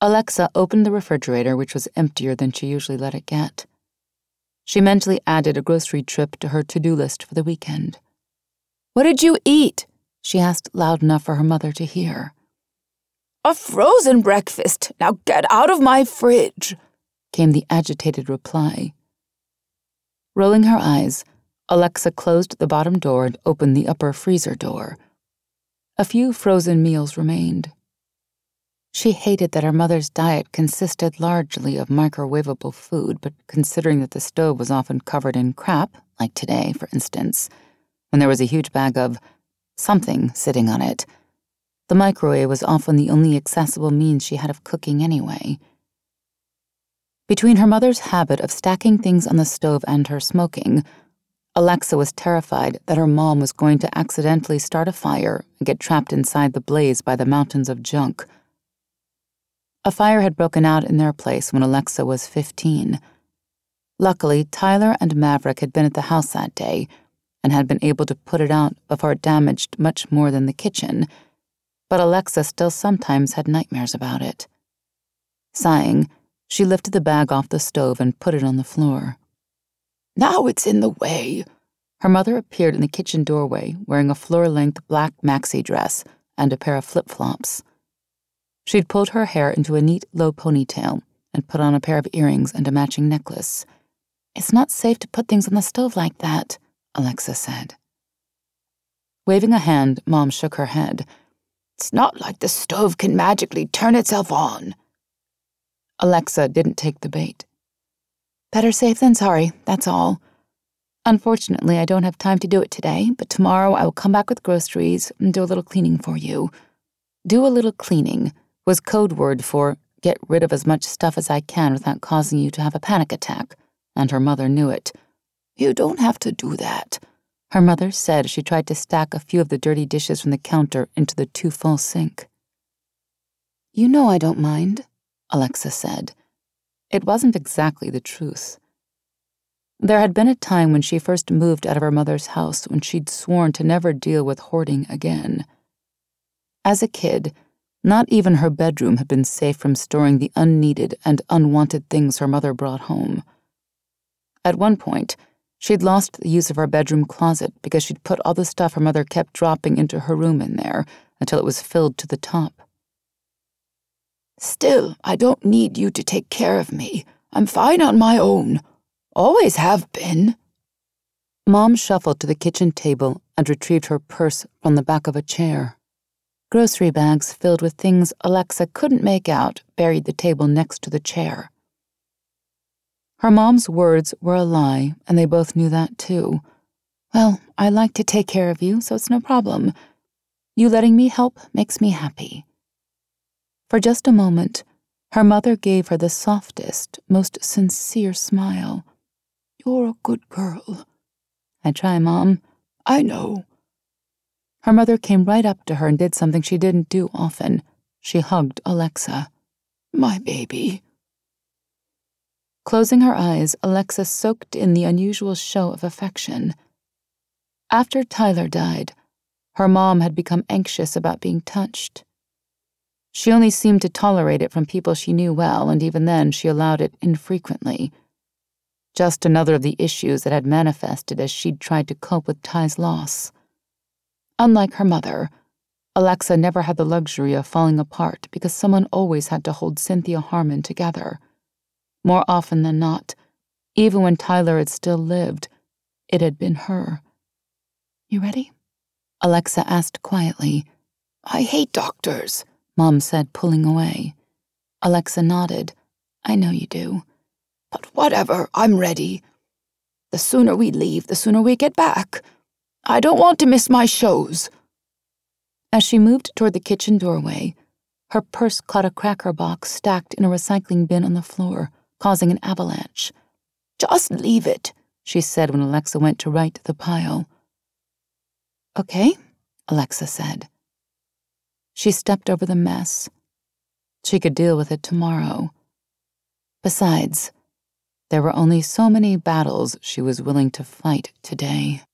Alexa opened the refrigerator, which was emptier than she usually let it get. She mentally added a grocery trip to her to-do list for the weekend. "What did you eat?" she asked loud enough for her mother to hear. "A frozen breakfast. Now get out of my fridge," came the agitated reply. Rolling her eyes, Alexa closed the bottom door and opened the upper freezer door. A few frozen meals remained. She hated that her mother's diet consisted largely of microwavable food, but considering that the stove was often covered in crap, like today, for instance, when there was a huge bag of something sitting on it, the microwave was often the only accessible means she had of cooking anyway. Between her mother's habit of stacking things on the stove and her smoking, Alexa was terrified that her mom was going to accidentally start a fire and get trapped inside the blaze by the mountains of junk. A fire had broken out in their place when Alexa was 15. Luckily, Tyler and Maverick had been at the house that day and had been able to put it out before it damaged much more than the kitchen, but Alexa still sometimes had nightmares about it. Sighing, she lifted the bag off the stove and put it on the floor. "Now it's in the way." Her mother appeared in the kitchen doorway wearing a floor-length black maxi dress and a pair of flip-flops. She'd pulled her hair into a neat, low ponytail and put on a pair of earrings and a matching necklace. "It's not safe to put things on the stove like that," Alexa said. Waving a hand, Mom shook her head. "It's not like the stove can magically turn itself on." Alexa didn't take the bait. "Better safe than sorry, that's all. Unfortunately, I don't have time to do it today, but tomorrow I will come back with groceries and do a little cleaning for you." Do a little cleaning was code word for get rid of as much stuff as I can without causing you to have a panic attack, and her mother knew it. "You don't have to do that," her mother said as she tried to stack a few of the dirty dishes from the counter into the too-full sink. "You know I don't mind," Alexa said. It wasn't exactly the truth. There had been a time when she first moved out of her mother's house when she'd sworn to never deal with hoarding again. As a kid, not even her bedroom had been safe from storing the unneeded and unwanted things her mother brought home. At one point, she'd lost the use of her bedroom closet because she'd put all the stuff her mother kept dropping into her room in there until it was filled to the top. "Still, I don't need you to take care of me. I'm fine on my own. Always have been." Mom shuffled to the kitchen table and retrieved her purse from the back of a chair. Grocery bags filled with things Alexa couldn't make out buried the table next to the chair. Her mom's words were a lie, and they both knew that too. "Well, I like to take care of you, so it's no problem. You letting me help makes me happy." For just a moment, her mother gave her the softest, most sincere smile. "You're a good girl." "I try, Mom." "I know." Her mother came right up to her and did something she didn't do often. She hugged Alexa. "My baby." Closing her eyes, Alexa soaked in the unusual show of affection. After Tyler died, her mom had become anxious about being touched. She only seemed to tolerate it from people she knew well, and even then she allowed it infrequently. Just another of the issues that had manifested as she'd tried to cope with Ty's loss. Unlike her mother, Alexa never had the luxury of falling apart because someone always had to hold Cynthia Harmon together. More often than not, even when Tyler had still lived, it had been her. "You ready?" Alexa asked quietly. "I hate doctors," Mom said, pulling away. Alexa nodded. "I know you do." "But whatever, I'm ready. The sooner we leave, the sooner we get back. I don't want to miss my shows." As she moved toward the kitchen doorway, her purse caught a cracker box stacked in a recycling bin on the floor, causing an avalanche. "Just leave it," she said when Alexa went to right the pile. "Okay," Alexa said. She stepped over the mess. She could deal with it tomorrow. Besides, there were only so many battles she was willing to fight today.